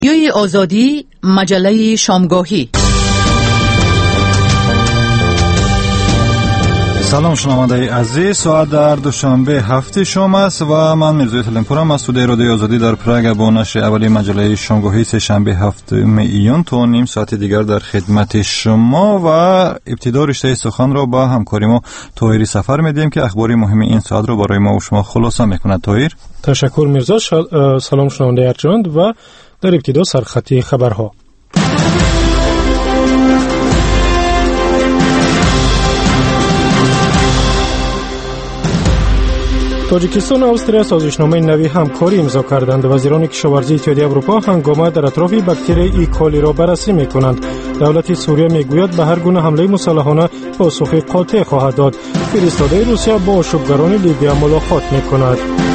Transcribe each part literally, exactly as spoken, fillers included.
رادیوی آزادی، مجله شامگاهی. سلام شنونده عزیز، ساعت در دوشنبه هفته شام است و من میرزا تلمپورم از استودیوی رادیوی آزادی در پراگ با نشر اولی مجله شامگاهی سه شنبه هفتم ایون تا نیم ساعت دیگر در خدمت شما و ابتدا رشته سخن را با همکاری ما طاهری سفر میدیم که اخبار مهم این ساعت را برای ما و شما خلاصه میکند. طاهر، تشکر میرزا. شل... سلام شنونده ارجمند و در ابتدا سرخطی خبرها. تاجیکستان و استرالیا سازشنامه نوی همکاری امضا کردند. وزیران کشاورزی اتحادیه اروپا هنگامه در اطراف باکتری ای کالی را بررسی میکنند. دولت سوریه میگوید به هر گونه حمله مسلحانه پاسخ قاطع خواهد داد. فرستاده روسیه با آشوبگران لیبیا ملاقات میکند.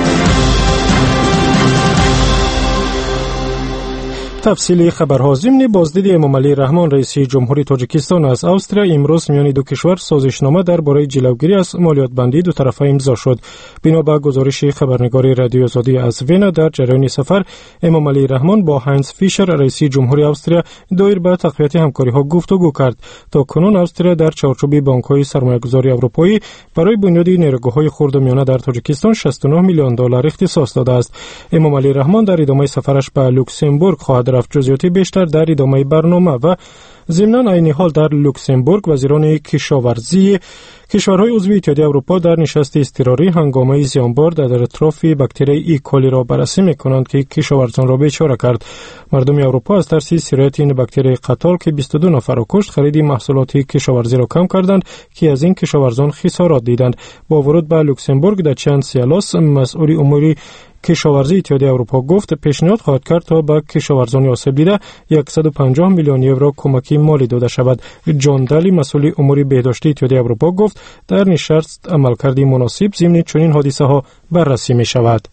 تفصیلی خبرها. ضمن بازدید امام علی رحمان رئیس جمهوری تاجیکستان از استرالیا امروز میان دو کشور سازشنامه درباره جلوگیری از مالیات بندی دو طرفه امضا شد. بنا به گزارش خبرنگار رادیو آزادی از وینا، در جریان سفر امام علی رحمان با هاینز فیشر رئیس جمهوری استرالیا دایر به تقویت همکاری‌ها گفتگو کرد. تا کنون استرالیا در چارچوب بانک‌های سرمایه‌گذاری اروپایی برای بنیاد نیروگاه‌های خرد و میانه در تاجیکستان شصت و نه میلیون دلار اختصاص داده است. امام علی رحمان در ادامه سفرش به لوکزامبورگ خواهد رفت. جزئیات بیشتر در ادامه برنامه. و ضمن عین حال در لوکزامبورگ وزیران کشاورزی کشورهای عضو اتحادیه اروپا در نشست اضطراری هنگامه زیانبار در اطراف باکتری ای کالی را بررسی میکنند که کشاورزان را بیچاره کرد. مردم اروپا از ترس سرایت این باکتری قتال که بیست و دو نفر را کشت خرید محصولات کشاورزی را کم کردند که از این کشاورزان خسارات دیدند. با ورود به لوکزامبورگ در چند سیالاس مسئول امور کشاورزی اتحادیه اروپا گفت پیشنهاد خواهد کرد تا به کشاورزان آسیب دیده صد و پنجاه میلیون یورو کمکی مالی داده شود. جان دالی مسئول امور بهداشتی اتحادیه اروپا گفت در نشست عملکردی مناسب ضمن چنین حادثه ها بررسی می شود.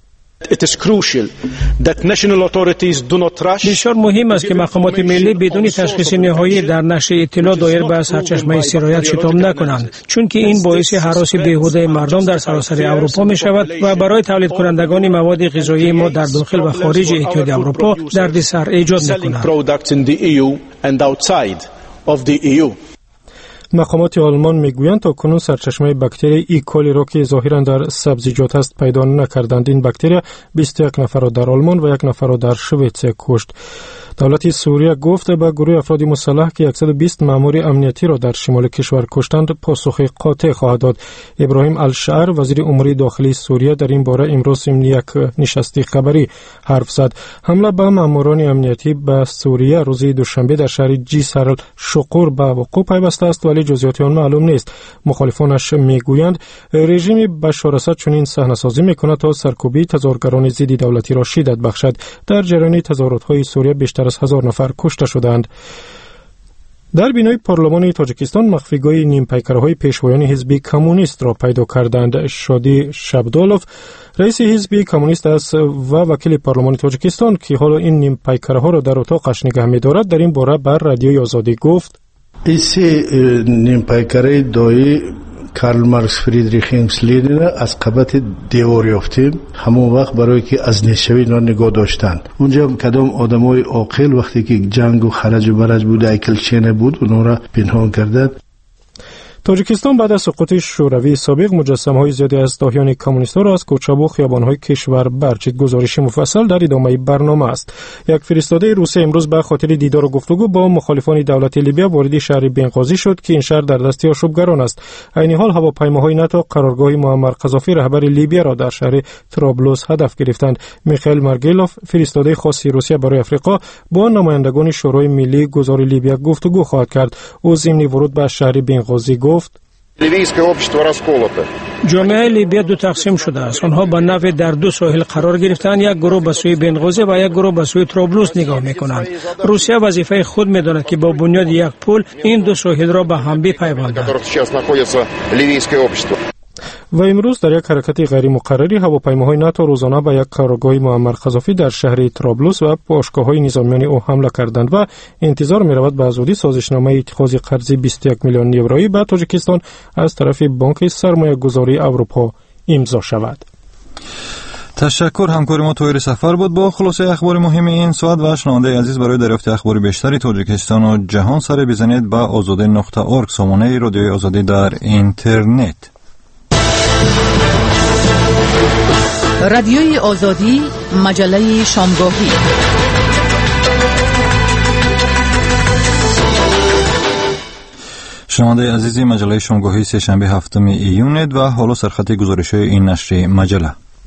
بسیار مهم است که مقامات ملی بدون تشخیص نهایی در نشر اطلاع دایر به سرچشمه سرایت شتاب نکنند، چون که این باعث هراس بیهوده مردم در سراسر اروپا می شود و برای تولید کنندگان مواد غذایی ما در داخل و خارج اتحادیه اروپا دردسر ایجاد می کند. مقامات آلمان میگویند تا کنون سرچشمه باکتری ای کالی را که ظاهرا در سبزیجات است پیدا نکردند. این باکتری بیست و یک نفر را در آلمان و یک نفر را در شویتس کشت. دولت سوریه گفت به گروه افراد مسلح که صد و بیست مأمور امنیتی را در شمال کشور کشتند پاسخ قاطع خواهد داد. ابراهیم الشعر وزیر امور داخلی سوریه در این باره امروز یک نشست خبری حرف زد. حمله به مأموران امنیتی به سوریه روز دوشنبه در شهر جیسر الشقور به وقوع پیوسته است ولی جزئیات آن معلوم نیست. مخالفانش میگویند رژیم بشار اسد چنین صحنه‌سازی میکند تا سرکوبی تظاهرگران ضد دولتی را شدت بخشد. در جریان تظاهرات‌های سوریه بیشتر از هزار نفر کشته شدند. در بینای پارلمان تاجیکستان مخفیگاه نیم پیکرهای پیشوایان حزب کمونیست را پیدا کردند. شادی شبدولوف رئیس حزب کمونیست است و وکیل پارلمان تاجیکستان که حالا این نیم پیکرها را در اتاقش نگه می‌دارد در این باره بر رادیوی آزادی گفت: ایسی نیم پیکره دایی کارل مارکس فریدریخ انگلس لنین از قبط دیوار یافتیم. همون وقت برای که از نشوی اینا نگاه داشتن. اونجا کدام آدمای عاقل وقتی که جنگ و خرج و برج بود ایکل چینه بود اونا را پنهان کردند. تاجیکستان بعد از سقوط شوروی سابق مجسمه‌های زیادی از داهیان کمونیست‌ها را از کوچه و خیابان‌های کشور برچید. گزارش مفصل در ادامه برنامه است. یک فرستاده روسیه امروز به خاطر دیدار و گفتگو با مخالفان دولت لیبیا وارد شهر بنغازی شد که این شهر در دست آشوبگران است. عین حال هواپیماهای ناتو قرارگاه معمر قذافی رهبر لیبیا را در شهر طرابلس هدف گرفتند. میخائیل مارگلوف فرستاده خاص روسیه برای آفریقا با نمایندگان شورای ملی گذار لیبیا گفتگو خواهد کرد. او ضمن ورود به شهر بنغازی گفت: جامعه لیبیا دو تقسیم شده است. آنها به نوع در دو ساحل قرار گرفتند. یک گروه به سوی بنغازی و یک گروه به سوی طرابلس نگاه میکنند. روسیه وظیفه خود میداند که با بنیاد یک پل این دو ساحل را به هم بپیوندد. و امروز در یک حرکت غیر مقرری هواپیماهای ناتو روزانه به یک قرارگاه معمر قذافی در شهر طرابلس و باشگاه‌های نظامیان او حمله کردند و انتظار می‌رود به زودی سازشنامه اتخاذ قرض بیست و یک میلیون یورویی به تاجیکستان از طرف بانک سرمایه‌گذاری اروپا امضا شود. تشکر. همکاری ما طاهر سفر بود با خلاصه اخبار مهم این ساعت. و شنونده عزیز برای دریافت اخبار بیشتری تاجیکستان و جهان سر بزنید به آزادی نقطه اورگ، سامانه رادیوی آزادی در اینترنت. رادیوی آزادی، مجله شامگاهی. شنونده عزیزی، مجله شامگاهی سه شنبه هفتم ایونید و حالا سرخط گزارش‌های این نشر مجله.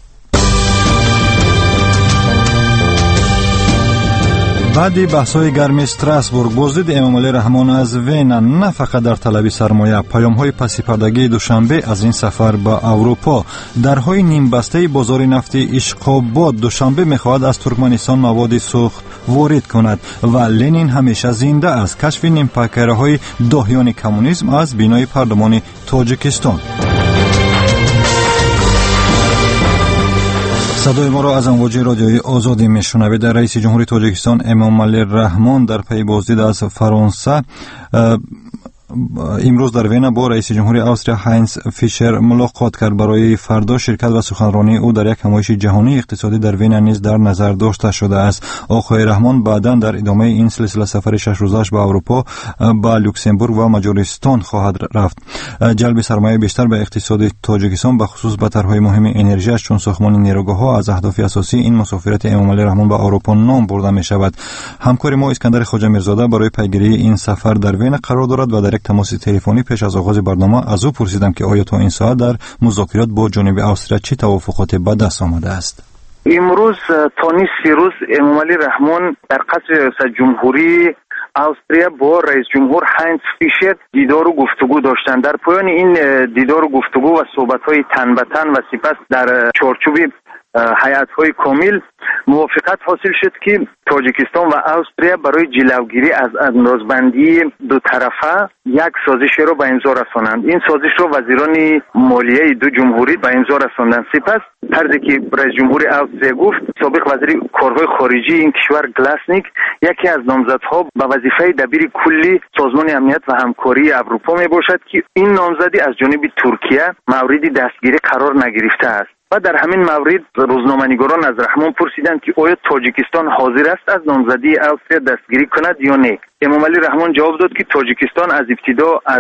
بعد بحث‌های گرم استراسبورگ، بازدید امامعلی رحمان از وین نه فقط در طلب سرمایه، پیام‌های پس پردگی دوشنبه از این سفر به اروپا. درهای نیم بسته بازار نفت اشقاباد دوشنبه می‌خواهد از ترکمنستان مواد سوخت وارد کند و لنین همیشه زنده است. کشف نیم پکره‌های داهیان کمونیسم از بینای پارلمان تاجیکستان. صدای ما را از امواج رادیوی آزادی میشنوید. در رئیس جمهوری تاجیکستان امامعلی رحمان در پی بازدید از فرانسه امروز در وین با رئیس جمهوری استرالیا هاینز فیشر ملاقات کرد. برای فردا شرکت و سخنرانی او در یک همایش جهانی اقتصادی در وین نیز در نظر داشته شده است. آقای رحمان بعداً در ادامه این سلسله سفر شش روزش به اروپا، به لوکزامبورگ و مجارستان خواهد رفت. جلب سرمایه بیشتر به اقتصاد تاجیکستان به خصوص به طرح‌های مهم انرژی چون ساختمان نیروگاه‌ها از اهداف اساسی این مسافرت امامعلی رحمان به اروپا نام برده می‌شود. همکار ما اسکندر خواجه میرزاده برای پیگیری این سفر در وین قرار دارد و در تماس تلفنی پیش از آغاز برنامه از او پرسیدم که آیا تا این ساعت در مذاکرات با جانب استرالیا چه توافقاتی به دست آمده است. امروز تا نصف روز امامعلی رحمان در قصر ریاست جمهوری استرالیا با رئیس جمهور هاینز فیشر دیدار و گفتگو داشتند. در پایان این دیدار و گفتگو و صحبت‌های تن به تن و سپس در چارچوب هیئت‌های کامل موافقت حاصل شد که تاجیکستان و استرالیا برای جلوگیری از اندازبندی دو طرفه یک سازش را به امضا رسانند. این سازش را وزیران مالیه دو جمهوری به امضا رساندند. سپس طرزی که رئیس جمهور استرالیا گفت، سابق وزیر کارهای خارجی این کشور گلاسنیک یکی از نامزدها به وظیفه دبیر کلی سازمان امنیت و همکاری اروپا می باشد که این نامزدی از جانب ترکیه مورد دستگیری قرار نگرفته است. و در همین مورد روزنامه‌نگاران از رحمان پرسیدند که آیا تاجیکستان حاضر است از نامزدی استرالیا دستگیری کند یا نه. امامعلی رحمان جواب داد که تاجیکستان از ابتدا از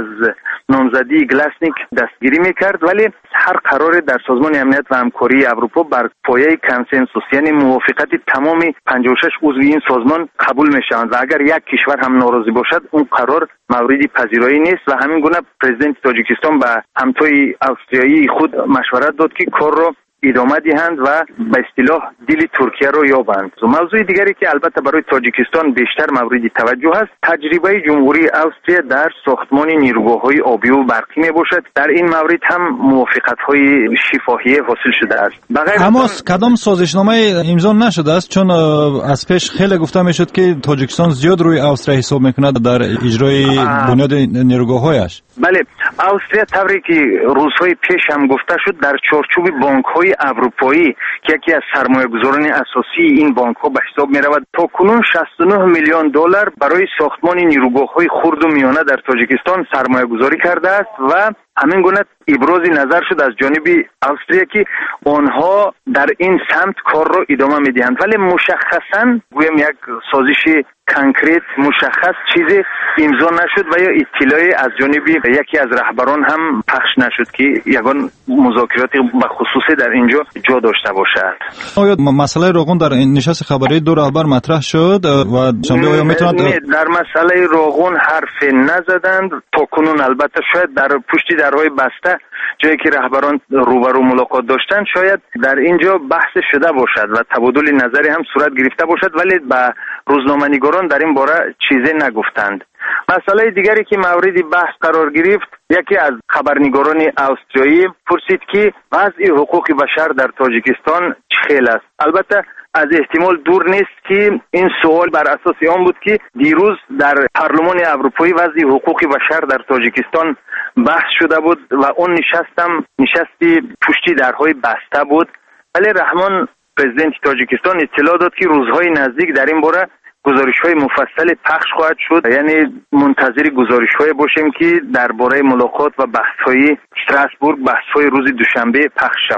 نامزدی گلاسنیک دستگیری میکرد، ولی هر قرار در سازمان امنیت و همکاری اروپا بر پایه کنسنسوس یعنی موافقت تمام پنجاه و شش عضو این سازمان قبول میشوند و اگر یک کشور هم ناراضی باشد اون قرار موردی پذیرایی نیست. و همین گونه پرزیدنت تاجیکستان به همتای استرالیایی خود مشورت داد که کار را ادامه دهند و به اصطلاح دل ترکیه را یابند. موضوع دیگری که البته برای تاجیکستان بیشتر مورد توجه است، تجربه جمهوری استرالیا در ساختمان نیروگاه‌های آبی و برقی می باشد. در این مورد هم موافقت‌های شفاهی حاصل شده است. اما کدام سازشنامه امضا نشده است؟ چون از پیش خیلی گفته میشد که تاجیکستان زیاد روی استرالیا حساب میکند در اجرای بنیاد نیروگاه‌هایش. بله، استرالیا طوری که روزهای پیش هم گفته شد در چارچوب بانک‌های اروپایی که یکی از سرمایه‌گذاران اساسی این بانک‌ها به حساب می‌رود، تا کنون شصت و نه میلیون دلار برای ساختمان نیروگاه‌های خرد و میانه در تاجیکستان سرمایه‌گذاری کرده است و همین گونه ابراز نظر شد از جانب استرالیا که آنها در این سمت کار را ادامه می‌دهند، ولی مشخصاً گویم یک سازش کانکریت مشخص چیزی امضا نشد و یا اطلاعی از جانب یکی از رهبران هم پخش نشد که یگان مذاکرات به خصوصی در اینجا جا داشته باشد. آیا مسئله راغون در نشست خبری دو رهبر مطرح شد و شنبه آیا میتونند در مسئله راغون حرف نزدند تا کنون؟ البته شاید در پشت درهای بسته جایی که رهبران روبرو ملاقات داشتند شاید در اینجا بحث شده باشد و تبادل نظری هم صورت گرفته باشد، ولی به روزنامه‌نگاران در این باره چیزی نگفتند. مسئله دیگری که مورد بحث قرار گرفت، یکی از خبرنگاران استرالیایی پرسید که وضع حقوق بشر در تاجیکستان چخیل است. البته از احتمال دور نیست که این سوال بر اساس آن بود که دیروز در پارلمان اروپایی وضع حقوق بشر در تاجیکستان بحث شده بود و اون نشستم نشستی پشتی درهای بسته بود، ولی رحمان پرزیدنت تاجیکستان اطلاع داد که روزهای نزدیک در این باره گزارش‌های مفصل پخش خواهد شد، یعنی منتظر گزارش‌های باشیم که درباره ملاقات و بحث‌های استراسبورگ، بحث‌های روز دوشنبه پخش شود.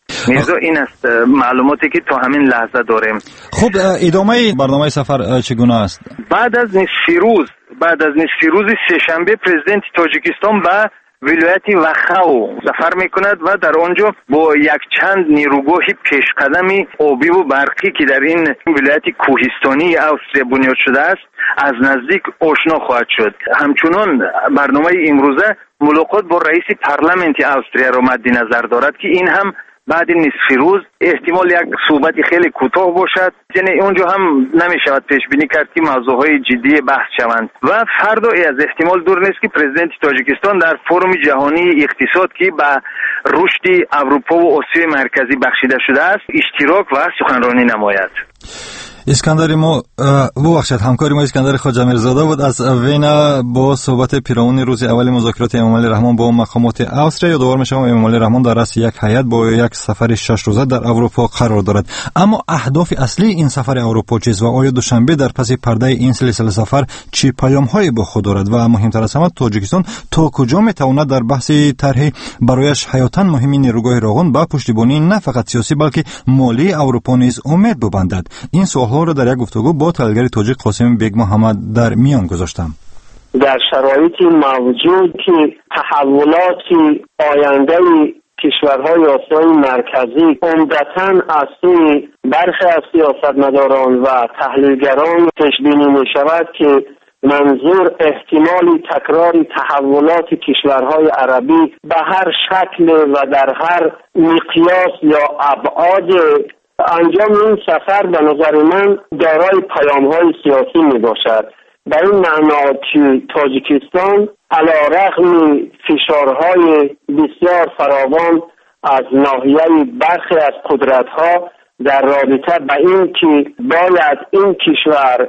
میرزا این است معلوماتی که تا همین لحظه داریم. خب ادامه برنامه سفر چگونه است؟ بعد از نصف روز بعد از نصف روز سه‌شنبه پرزیدنت تاجیکستان به ولایت وخاو سفر میکند و در آنجا با یک چند نیروگاه پیشقدم آبی و برقی که در این ولایت کوهستانی استرالیا بنیاد شده است از نزدیک آشنا خواهد شد. همچنان برنامه امروزه ملاقات با رئیس پارلمانت استرالیا را مد نظر دارد که این هم بعد نصف روز احتمال یک صحبت خیلی کوتاه باشد، یعنی اونجا هم نمیشود پیش بینی کرد که موضوعهای جدی بحث شوند. و فردا از احتمال دور نیست که پرزیدنت تاجیکستان در فورم جهانی اقتصاد که به رشد اروپا و آسیای مرکزی بخشیده شده است اشتراک و سخنرانی نماید. اسکندر ما ببخشید همکاری ما اسکندر خواجه میرزاده بود از وینا با صحبت پیرامون روز اول مذاکرات امام علی رحمان با مقامات استرالیا. یادآور میشم امام علی رحمان در رأس یک هیئت با یک سفر شش روزه در اروپا قرار دارد. اما اهداف اصلی این سفر اروپا چیست و آیا دوشنبه در پس پرده این سلسله سفر چه پیام‌هایی با خود دارد و مهمتر از همه تاجیکستان تا کجا میتواند در بحث طرح برایش حیاتاً مهمی نیروگاه راغون با پشتیبانی نه فقط سیاسی بلکه مالی اروپا نیز امید ببندد؟ این سوال را در یک گفتگو با تحلیلگر تاجیک قاسم بیگ محمد در میان گذاشتم. در شرایطی موجود که تحولات آینده کشورهای آسیای مرکزی عمدتاً از سوی برخی از سیاستمداران و تحلیلگران پیش بینی می شود که منظور احتمال تکرار تحولات کشورهای عربی به هر شکل و در هر مقیاس یا ابعاد انجام این سفر به نظر من دارای پیام‌های سیاسی می باشد. به این معنا که تاجیکستان علی رغم فشارهای بسیار فراوان از ناحیه برخی از قدرت‌ها در رابطه به این که باید این کشور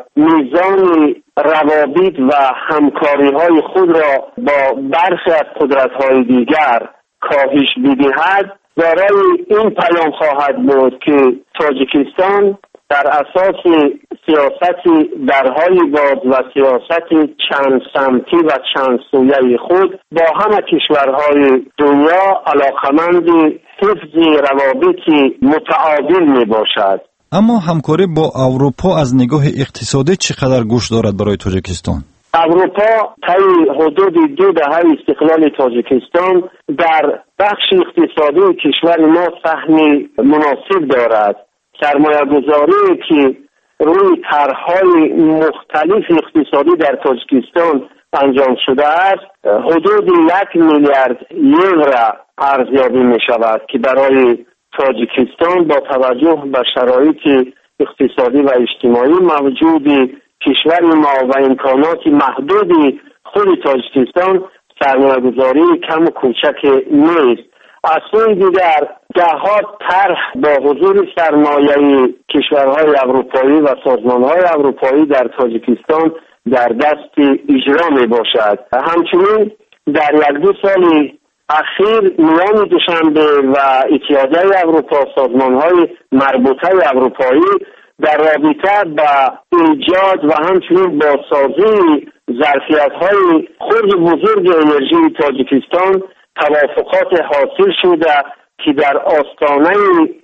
میزان روابط و همکاری‌های خود را با برخی از قدرت‌های دیگر کاهش بدهد، دارای این پیام خواهد بود که تاجیکستان در اساس سیاست درهای باز و سیاست چند سمتی و چند سویه خود با همه کشورهای دنیا علاقمند حفظ روابط متعادل می باشد. اما همکاری با اروپا از نگاه اقتصادی چقدر گوش دارد برای تاجیکستان؟ اروپا طی حدود دو دهه استقلال تاجیکستان در بخش اقتصادی کشور ما سهم مناسب دارد. سرمایه‌گذاری که روی طرح‌های مختلف اقتصادی در تاجیکستان انجام شده است حدود یک میلیارد یورو ارزیابی می شود که برای تاجیکستان با توجه به شرایط اقتصادی و اجتماعی موجود کشور ما و امکانات محدود خود تاجیکستان سرمایه‌گذاری کم و کوچک نیست. از سوی دیگر ده‌ها طرح با حضور سرمایه کشورهای اروپایی و سازمانهای اروپایی در تاجیکستان در دست اجرا می باشد. همچنین در یک دو سال اخیر میان دوشنبه و اتحادیه اروپا سازمانهای مربوطه اروپایی در رابطه با ایجاد و همچنین با سازی ظرفیت‌های خرد بزرگ انرژی تاجیکستان توافقات حاصل شده که در آستانه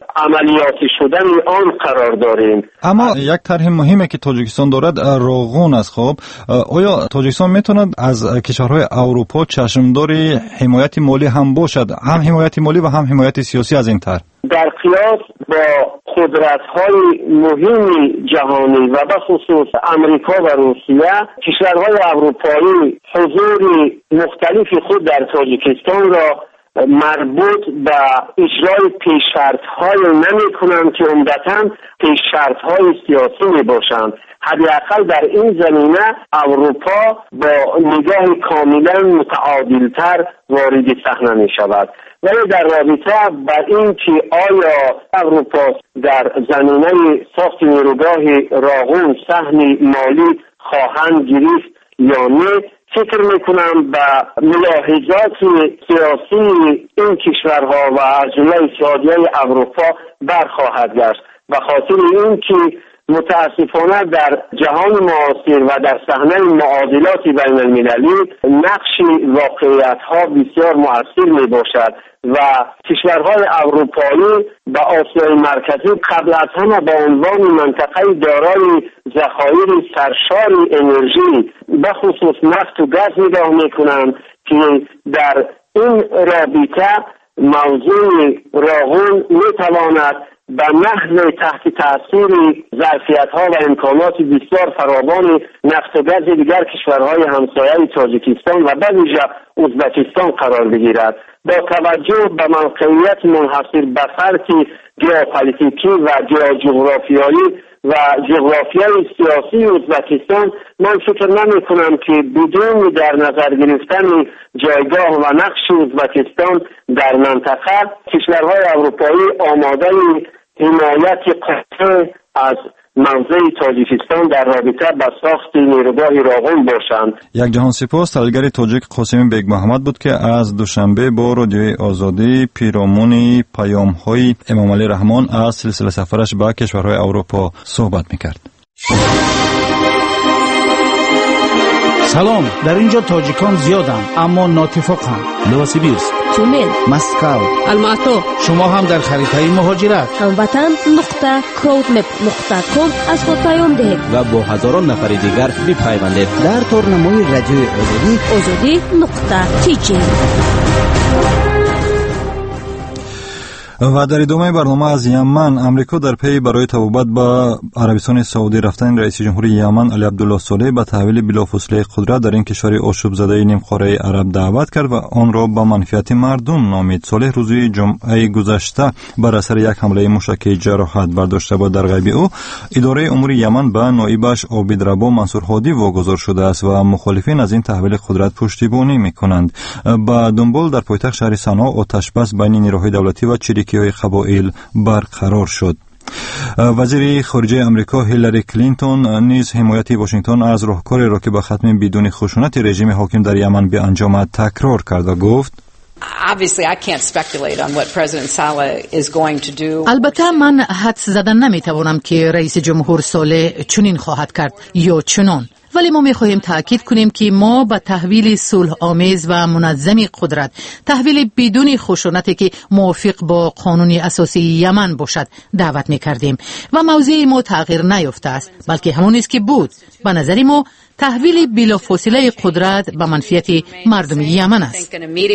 عملیاتی شدن آن قرار داریم. اما یک طرح مهمه که تاجیکستان دارد راغون است. خب آیا تاجیکستان میتواند از کشورهای اروپا چشمدار حمایت مالی هم باشد، هم حمایت مالی و هم حمایت سیاسی از این طرح؟ در قیاس با قدرت‌های مهم جهانی و به خصوص امریکا و روسیه، کشورهای اروپایی حضور مختلف خود در تاجیکستان را مربوط به اجرای پیش‌شرط‌های نمی‌کنند که عمدتاً پیش‌شرط‌های سیاسی می‌باشند. حداقل در این زمینه اروپا با نگاه کاملا متعادل‌تر وارد صحنه می‌شود. ولی در رابطه با این که آیا اروپا در زمینه ساخت نیروگاه راغون سهم مالی خواهند گرفت یا نه، فکر میکنم به ملاحظات سیاسی این کشورها و از جمله اتحادیه اروپا برخواهد گشت. به خاطر این که متاسفانه در جهان معاصر و در صحنه معادلات بین المللی نقش واقعیت‌ها بسیار مؤثر می باشد و کشورهای اروپایی و آسیای مرکزی قبل از همه به عنوان منطقه دارای ذخایر سرشار انرژی به خصوص نفت و گاز نگاه میکنند که در این رابطه موضوع راغون میتواند به نحو تحت تاثیر ظرفیت‌ها و امکانات بسیار فراوان نفت و گاز دیگر کشورهای همسایه تاجیکستان و به ویژه ازبکستان قرار بگیرد. با توجه به موقعیت منحصر به فرد ژئوپلیتیکی و ژئوجغرافیایی و جغرافیای سیاسی ازبکستان، من فکر نمی کنم که بدون در نظر گرفتن جایگاه و نقش ازبکستان در منطقه کشورهای اروپایی آماده حمایت قاطع از موضع تاجیکستان در رابطه با ساخت نیروگاه راغون باشند. یک جهان سپاس. تحلیلگر تاجیک قاسم بیگ محمد بود که از دوشنبه با رادیوی آزادی پیرامون پیام‌های امام علی رحمان از سلسله سفرش به کشورهای اروپا صحبت می‌کرد. سلام، در اینجا تاجیکان زیادن اما ناتفاقن. نوسیبیرسک، تومن، مسکو، الماتو. شما هم در خریدهای مهاجرت هموطن نقطه کودمپ نقطه کام از خود پیام دهید و با هزاران نفر دیگر بپیوندید در تورنمای رادیوی آزادی آزادی نقطه تی جی. و در ادامه برنامه از یمن، امریکا در پی برای تبابت به عربستان سعودی رفتن رئیس جمهوری یمن علی عبدالله صالح به تحویل بلافاصله قدرت در این کشور آشوب زده نیم قاره عرب دعوت کرد و آن را به منفعت مردم نامید. صالح روز جمعه گذشته بر اثر یک حمله موشکی جراحت برداشته بود. در غیب او اداره امور یمن به نایبش عابد ربا منصور هادی واگذار شده است و مخالفین از این تحویل قدرت پشتیبانی می‌کنند. با دنبال در پایتخت شهر صنعا آتش بس بین نیروهای دولتی و چریکی‌های قبایل برقرار شد. وزیر خارجه امریکا هیلاری کلینتون نیز حمایت واشنگتن از راهکاری را که به ختم بدون خشونت رژیم حاکم در یمن به انجام تکرار کرد و گفت البته من حدس زدن نمیتوانم که رئیس جمهور صالح چنین خواهد کرد یا چنان، ولی ما می‌خواهیم تأکید کنیم که ما به تحویل صلح آمیز و منظم قدرت، تحویل بدون خشونتی که موافق با قانون اساسی یمن باشد دعوت می‌کردیم و موضع ما تغییر نیافته است، بلکه همون است که بود. به نظر ما تحویل بلافاصله قدرت به منفعت مردم یمن است.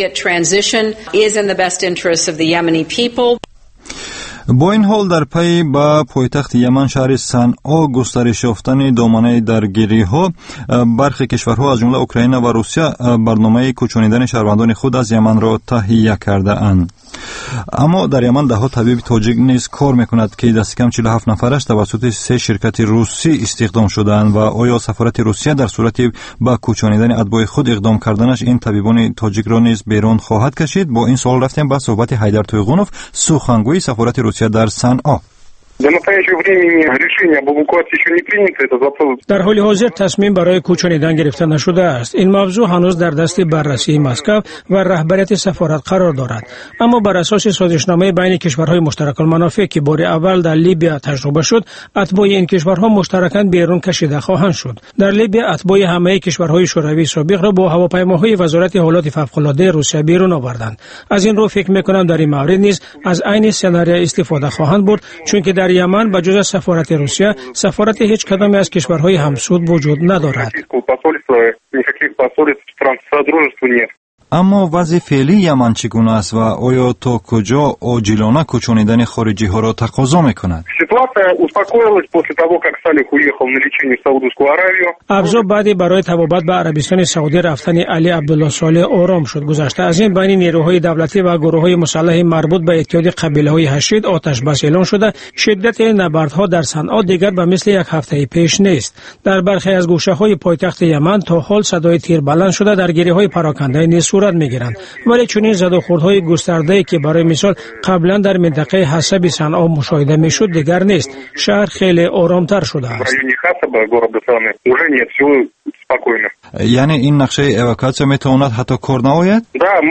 با این حال در پی به پایتخت یمن شهر صنعا گسترش یافتن دامنه درگیری‌ها، برخی کشورها از جمله اوکراین و روسیه برنامه کوچانیدن شهروندان خود از یمن را تهیه کرده اند. اما در یمن ده ها طبیب تاجیک نیز کار میکند که دست کم چهل و هفت نفرش توسط سه شرکت روسی استخدام شدند و آیا سفارت روسیه در صورت به کوچانیدن اتباع خود اقدام کردنش این طبیبان تاجیک را نیز بیرون خواهد کشید؟ با این سوال رفتیم به صحبت حیدر تویغونوف، سخنگوی سفارت روسیه در صنعا. در حال حاضر تصمیم برای کوچانیدن گرفته نشده است. این موضوع هنوز در دست بررسی مسکو و رهبریت سفارت قرار دارد. اما بر اساس سازشنامه بین کشورهای مشترک المنافع که بار اول در لیبیا تجربه شد، اتباع این کشورها مشترکاً بیرون کشیده خواهند شد. در لیبیا اتباع همه کشورهای شوروی سابق را با هواپیماهای وزارت حالات فوق‌العاده روسیه بیرون آوردند. از این رو فکر می‌کنم در این مورد نیز از عین سناریو استفاده خواهند برد، چون که در یمن به جز سفارت روسیه سفارت هیچ کدام از کشورهای همسود وجود ندارد. اما وضع فعلی یمن چگونه است و آیا تا کجا عاجلانه کوچانیدن خارجی ها را تقاضا میکند؟ ابزا بعدی برای تبابت به عربستان سعودی رفتن علی عبدالله صالح آرام شد. گذشته از این بین نیروهای دولتی و گروه‌های مسلح مربوط به اتحاد قبیله‌های هشید آتش بس اعلان شده. شدت نبردها در صنعا دیگر به مثل یک هفته پیش نیست. در برخی از گوشه‌های پایتخت یمن تا حال صدای تیر بلند شده، درگیری‌های پراکنده نیز صورت میگیرند. ولی چنین زدوخوردهای گسترده‌ای که برای مثال قبلا در منطقه حسب صنعا مشاهده میشد دیگر نیست. شهر خیلی آرامتر شده است. یعنی این نقشه اواکواسیون میتواند حتی کار نماید؟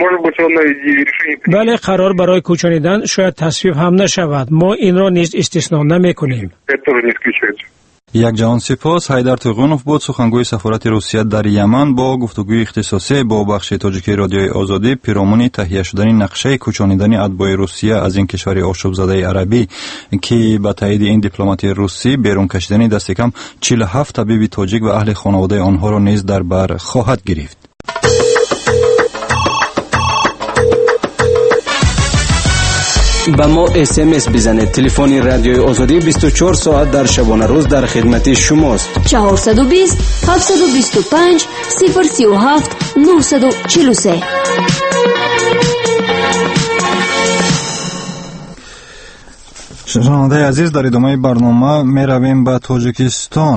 بله، قرار برای کوچانیدن شاید تصویب هم نشود. ما این را نیز استثنا نمیکنیم. یک جهان سپاس. حیدر توغونوف بود سخنگوی سفارت روسیه در یمن با گفتگوی اختصاصی با بخش تاجیکی رادیوی آزادی پیرامون تهیه شدن نقشه کوچانیدن اتباع روسیه از این کشور آشوب زده عربی که با تایید این دیپلمات روسی بیرون کشیدن دست کم چهل و هفت طبیب تاجیک و اهل خانواده آنها را نیز در بر خواهد گرفت. با ما اس ام اس بزنید. تلفن رادیوی آزادی بیست و چهار ساعت در شبانه روز در خدمت شماست. چهارصد و بیست هفتصد و بیست و پنج صفر سی و هفت نهصد و چهل و سه. شنونده عزیز، در ادامه برنامه می رویم به تاجیکستان.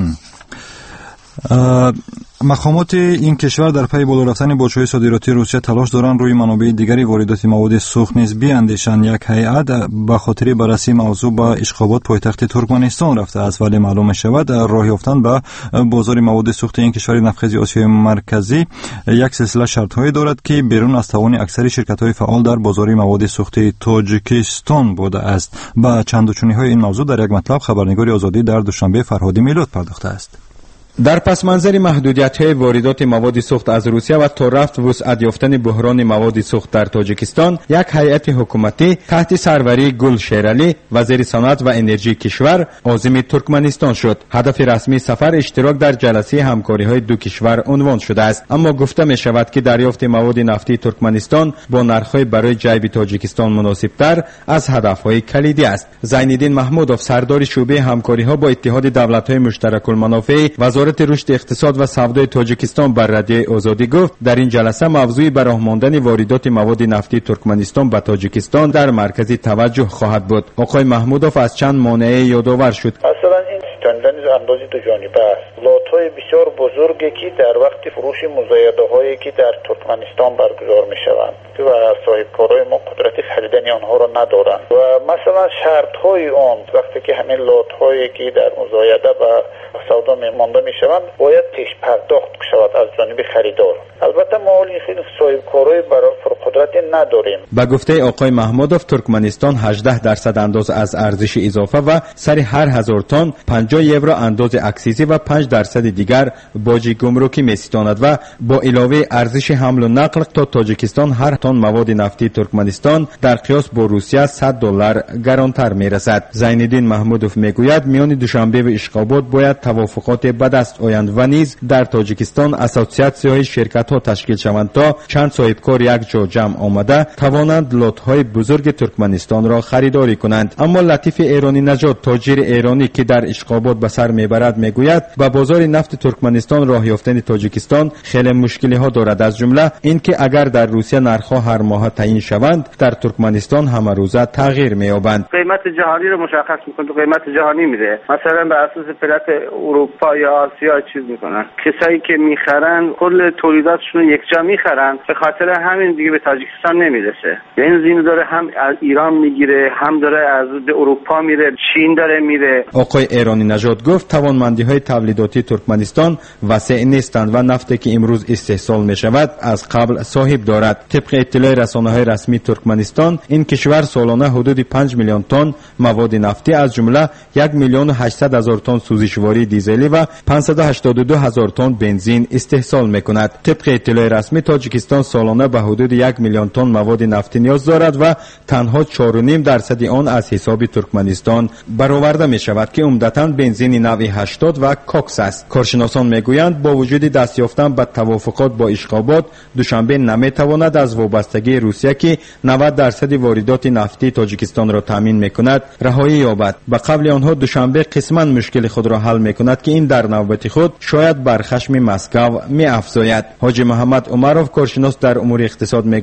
مقامات این کشور در پی بالا رفتن بودجه صادراتی روسیه تلاش دارند روی منابع دیگری واردات مواد سوخت نیز بیاندیشند. یک هیئت به خاطر بررسی موضوع به اشخابات پایتخت ترکمنستان رفته است، ولی معلوم شود راه یافتن به بازار مواد سوخت این کشور نفتخیز آسیای مرکزی یک سلسله شرط‌هایی دارد که بیرون از توان اکثر شرکت‌های فعال در بازار مواد سوخت تاجیکستان بوده است. با چند و چونی‌های این موضوع در یک مطلب خبرنگار آزادی در دوشنبه فرهادی میلاد پرداخته است. در پس منظر محدودیت‌های واردات مواد سوخت از روسیه و تا رفت وسعت یافتن بحران مواد سوخت در تاجیکستان، یک هیئت حکومتی تحت سروری گل شیرالی وزیر صنعت و انرژی کشور عازم ترکمنستان شد. هدف رسمی سفر اشتراک در جلسه همکاری‌های دو کشور عنوان شده است، اما گفته می‌شود که دریافت مواد نفتی ترکمنستان با نرخ‌های برای جیب تاجیکستان مناسب‌تر از هدف‌های کلیدی است. زین‌الدین محمودوف سردار شعبه همکاری‌ها با اتحاد دولت‌های مشترک المنافع وزارت رشد اقتصاد و سودای تاجیکستان بر رادیوی آزادی گفت در این جلسه موضوع براه ماندن واردات مواد نفتی ترکمنستان به تاجیکستان در مرکز توجه خواهد بود. آقای محمودوف از چند مانع یادآور شد. مثلا این ستاندن اندازی دو جانبه است. لات‌های بسیار بزرگی که در وقت فروش مزایده‌هایی که در ترکمنستان برگزار می‌شوند و صاحبکارای ما قدرت خریدن آنها را ندارند و مثلا شرط‌های آن وقتی که همین لات‌هایی که در مزایده و سودا مانده می‌شوند باید پیش پرداخت شود از جانب خریدار. البته ما این خیلی صاحبکارای برای فروقدرت نداریم. با گفته آقای محمودوف ترکمنستان هجده درصد اندازه از ارزش اضافه و سر هر هزار تن پنجاه یورو اندازه اکسیزی و پنج درصد دیگر باج گمرکی می‌ستاند و با علاوه ارزش حمل و نقل تا تاجیکستان هر تن مواد نفتی ترکمنستان در قیاس با روسیه صد دلار گرانتر می‌رسد. زین‌الدین محمودوف میگوید میان دوشنبه و اشخابات باید توافقات به دست آیند و نیز در تاجیکستان اسوسیاسی‌های شرکت‌ها تشکیل شوند تا چند صاحبکار یک جا جمع آمده توانند لات‌های بزرگ ترکمنستان را خریداری کنند. اما لطیف ایرانی نژاد تاجر ایرانی که در اشخابات به سر میبرد میگوید با بازار نفت ترکمنستان راه یافتن تاجیکستان خیلی مشکلی ها دارد، از جمله اینکه اگر در روسیه نرخ‌ها هر ماه تعیین شوند در ترکمنستان همه روزه تغییر می‌یابند. قیمت جهانی رو مشخص می‌کنه، قیمت جهانی میده. مثلا بر اساس پلت اروپا یا آسیا چیز میکنن. کسایی که میخرن کل تولیداتشون رو یکجا میخرن، به خاطر همین دیگه به تاجیکستان نمیرسه. یعنی زین داره هم از ایران میگیره، هم داره از اروپا میره، چین داره میره. آقای ایرانی نژاد گفت توانمندی‌های تولیداتی ترکمنستان وسیع نیستند و نفتی که امروز استحصال می‌شود از قبل صاحب دارد. طبق اطلاع رسانه‌های رسمی ترکمنستان این کشور سالانه حدود پنج میلیون تن مواد نفتی از جمله یک میلیون و هشتصد هزار تن سوزشواری دیزلی و پانصد و هشتاد و دو هزار تن بنزین استحصال می‌کند. طبق اطلاع رسمی تاجیکستان سالانه به حدود یک میلیون تن مواد نفتی نیاز دارد و تنها چهار و نیم درصد آن از حساب ترکمنستان برآورده می‌شود که عمدتاً بنزین نوع هشتاد و کوکس است. کارشناسان میگویند با وجود دست یافتن به توافقات با اشخابات دوشنبه نمیتواند از وابستگی روسیه که نود درصد واردات نفتی تاجیکستان را تامین میکند رهایی یابد. به قبل آنها دوشنبه قسماً مشکل خود را حل میکند که این در نوبت خود شاید بر خشم مسکو میافزاید. حاجی محمد عمرov کارشناس در امور اقتصاد میگوید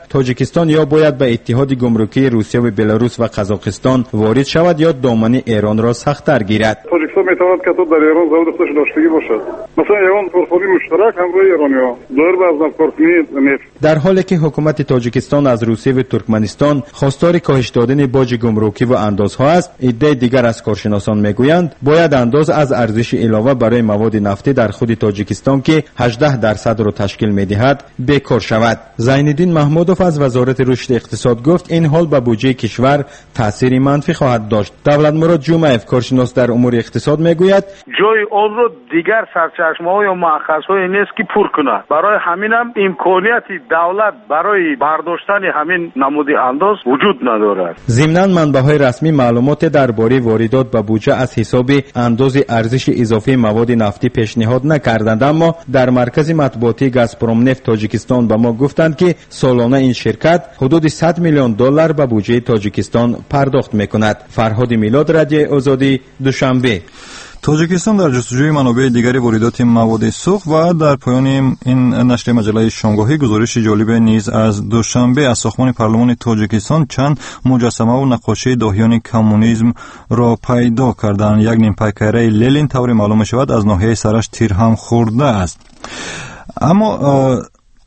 تاجیکستان یا باید به اتحاد گمرکی روسیه و بلاروس و قزاقستان وارد شود یا دامن ایران را سخت‌تر گیرد. تاجیکستان میتواند که در ایران زاوید خودش داشتگی باشد. مثلا ایران پرخوری مشترک همراه ایرانی‌ها دایر به از نفت نفت. در حالی که حکومت تاجیکستان از روسیه و ترکمنستان خواستار کاهش دادن باج گمرکی و اندازها است، عده دیگر از کارشناسان میگویند باید انداز از ارزش علاوه برای مواد نفتی در خود تاجیکستان که هجده درصد را تشکیل می‌دهد بکار شود. زینالدین محمودوف از وزارت رشد اقتصاد گفت این حال به بودجه کشور تأثیر منفی خواهد داشت. دولت مراد جمعیف کارشناس در امور اقتصاد میگوید جای آن را دیگر سرچشمه‌ها یا مأخذهای نیست که پر کنه. برای همین هم امکانیت دولت برای برداشتن همین نمود انداز وجود ندارد. ضمناً منبع‌های رسمی معلومات درباره واردات به بودجه از حساب انداز ارزش اضافی مواد نفتی پیشنهاد نکردند، اما در مرکز مطبوعاتی گازپروم نفت تاجیکستان به ما گفتند که سالانه این شرکت حدود صد میلیون دلار به بودجه تاجیکستان پرداخت میکند. فرهاد میلاد، رادیو آزادی، دوشنبه. تاجیکستان در جستجوی منابع دیگری واردات مواد سوخت و در پایان این نشر مجله شامگاهی گزارش جالب نیز از دوشنبه از ساختمان پارلمان تاجیکستان چند مجسمه و نقاشی داهیان کمونیسم را پیدا کردند. یک نیم پیکره لنین طور معلوم شود از ناحیه سرش تیر هم خورده است. اما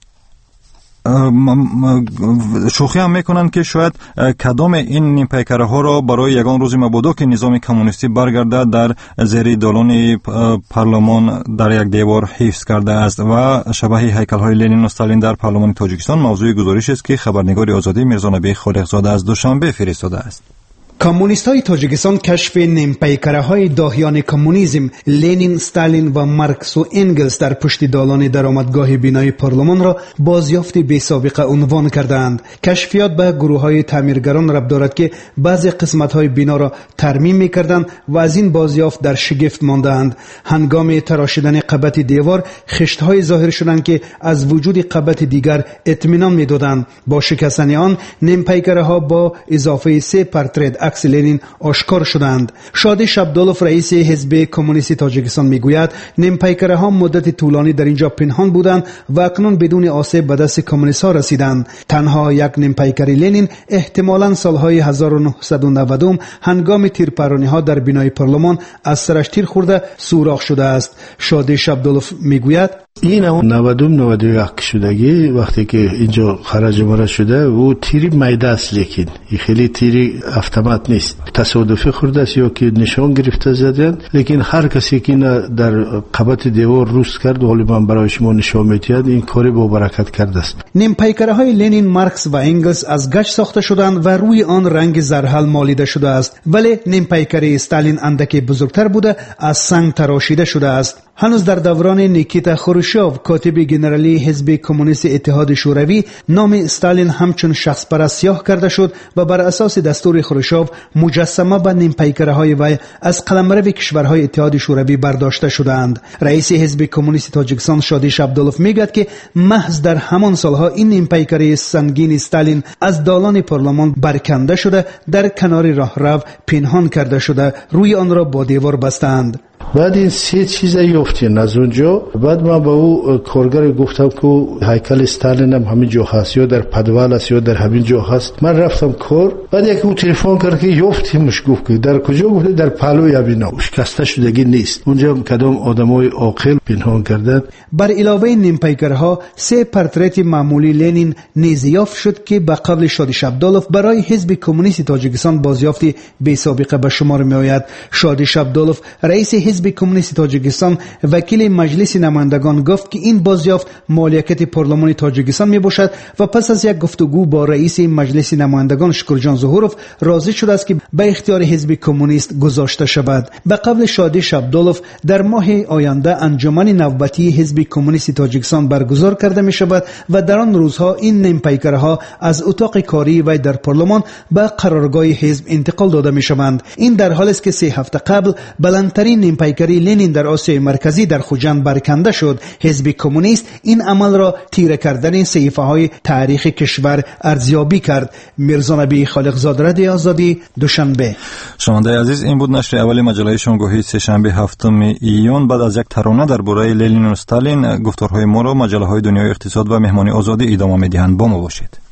شوخی هم میکنند که شاید کدام این نیم پیکره ها را برای یگان روز مبادا که نظام کمونیستی برگرده در زیر دالان پارلمان در یک دیوار حفظ کرده است و شبیه هیکل های لنین و استالین در پارلمان تاجیکستان موضوع گزارش است که خبرنگار آزادی میرزا نبی خالقزاده از دوشنبه فرستاده است. کمونیست های تاجیکستان کشف نیمپیکره های داهیان کمونیسم لنین، استالین و مارکس و انگلز در پشت دالان درآمدگاه بینای پارلمان را بازیافت بی سابقه عنوان کردند. کشفیات به گروه های تعمیرگران ربط دارد که بعضی قسمت های بنا را ترمیم می‌کردند و از این بازیافت در شگفت ماندند. هنگام تراشیدن قبط دیوار خشت های ظاهر شدند که از وجود قبط دیگر اطمینان می‌دادند. با شکستن آن نیمپیکره ها با اضافه سه پورترت عکس لنین آشکار شدند. شادی شبدالوف رئیس حزب کمونیستی تاجیکستان میگوید نیمپیکره ها مدت طولانی در اینجا پنهان بودند و اکنون بدون آسیب به دست کمونیست ها رسیدند. تنها یک نیمپیکره لنین احتمالاً سالهای هزار و نهصد و نود هنگام تیرپرانی ها در بینای پارلمان از سرش تیر خورده سوراخ شده است. شادی شبدالوف میگوید این نود و نود و یک شدگی وقتی که اینجا خرج مرا شده و تیری میده است، لیکن این خیلی تیری автомат نیست، تصادفی خورده است یا که نشان گرفته زدن. لیکن هر کسی که در قبط دیوار روست کرد ولی من برای شما نشان میدهد این کاری با برکت کرده است. نیمپیکره های لنین، مارکس و انگلز از گچ ساخته شدند و روی آن رنگ زرحل مالیده شده است، ولی نیمپیکره استالین اندکی بزرگتر بوده از سنگ تراشیده شده است. هنوز در دوران نیکیتا خروشچوف کاتب گنرالی حزب کمونیست اتحاد شوروی نام استالین همچون شخص پرست سیاه کرده شد و بر اساس دستور خروشچوف مجسمه به نیمپیکره های وی از قلمرو کشورهای اتحاد شوروی برداشته شدند. رئیس حزب کمونیست تاجیکستان شادی شبدالوف میگوید که محض در همان سالها این نیمپیکره سنگین استالین از دالان پارلمان برکنده شده در کنار راهرو پنهان کرده شده، روی آن را با دیوار بستند. بعد این سه چیز یافتین از اونجا. بعد من با او کارگر گفتم که هیکل استالین هم همین جا هست یا در پدوال است یا در همین جا هست. من رفتم کار، بعد یک او تلفن کرد که یافتیمش. گفت که در کجا؟ گفت در پلوی ابینا، شکسته شدگی نیست. اونجا کدام آدمای عاقل پنهان کردند. بر علاوه نیمپیکرها سه پورترت معمولی لنین نیز یافت شد که به قول شادی شبدالوف برای حزب کمونیست تاجیکستان بازیافتی بی سابقه به شمار می آید. شادی شبدالوف رئیس حزب کمونیست تاجیکستان وکیل مجلس نمایندگان گفت که این بازیافت مالکیت پارلمان تاجیکستان می باشد و پس از یک گفتگو با رئیس مجلس نمایندگان شکرجان ظهوروف راضی شده است که به اختیار حزب کمونیست گذاشته شود. به قول شادی شبدالوف در ماه آینده انجمن نوبتی حزب کمونیست تاجیکستان برگزار کرده می شود و در آن روزها این نیمپیکرها از اتاق کاری و در پارلمان به قرارگاه حزب انتقال داده می شوند. این در حالی است که سه هفته قبل بلندترین نیمپیکری لنین در آسیای مرکزی در خوجند برکنده شد. حزب کمونیست این عمل را تیره کردن صحیفه های تاریخ کشور ارزیابی کرد. میرزا نبی خالقزاده، رادیو آزادی، دوشنبه. شنونده عزیز، این بود نشر اول مجله شامگاهی سه‌شنبه هفتم ایون. بعد از یک ترانه درباره لنین و استالین گفتارهای ما را مجله های دنیای اقتصاد و مهمانی آزادی ادامه می‌دهند. با ما باشید.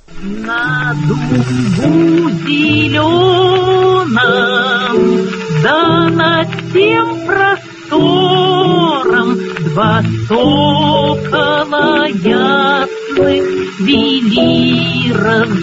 На дубу зеленом, да над тем простором два сокола ясных вели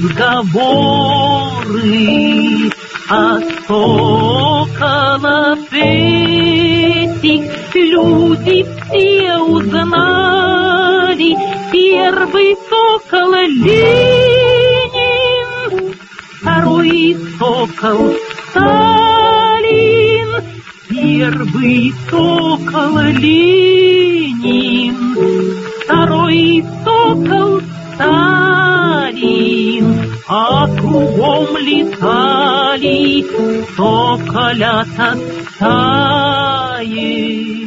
разговоры. А соколов этих люди все узнали. Первый сокол Ленин, второй сокол Сталин. Первый сокол Ленин, второй сокол Сталин. А кругом летали соколята стаи.